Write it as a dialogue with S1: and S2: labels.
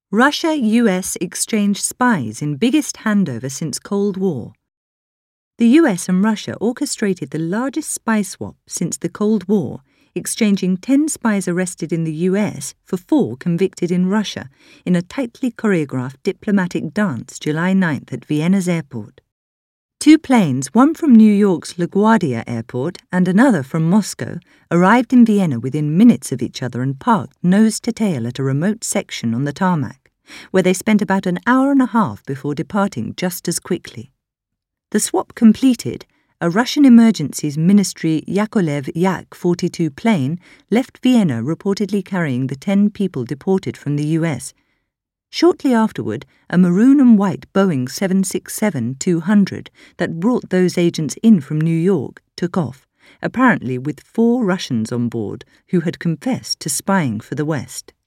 S1: Russia-US exchange spies in biggest handover since Cold War. The US and Russia orchestrated the largest spy swap since the Cold War, exchanging 10 spies arrested in the US for 4 convicted in Russia in a tightly choreographed diplomatic dance July 9th at Vienna's airport. 2 planes, one from New York's LaGuardia Airport and another from Moscow, arrived in Vienna within minutes of each other and parked nose to tail at a remote section on the tarmac, where they spent about an hour and a half before departing just as quickly. The swap completed, a Russian Emergencies Ministry Yakolev Yak-42 plane left Vienna reportedly carrying the 10 people deported from the US. Shortly afterward, a maroon and white Boeing 767-200 that brought those agents in from New York took off, apparently with 4 Russians on board who had confessed to spying for the West.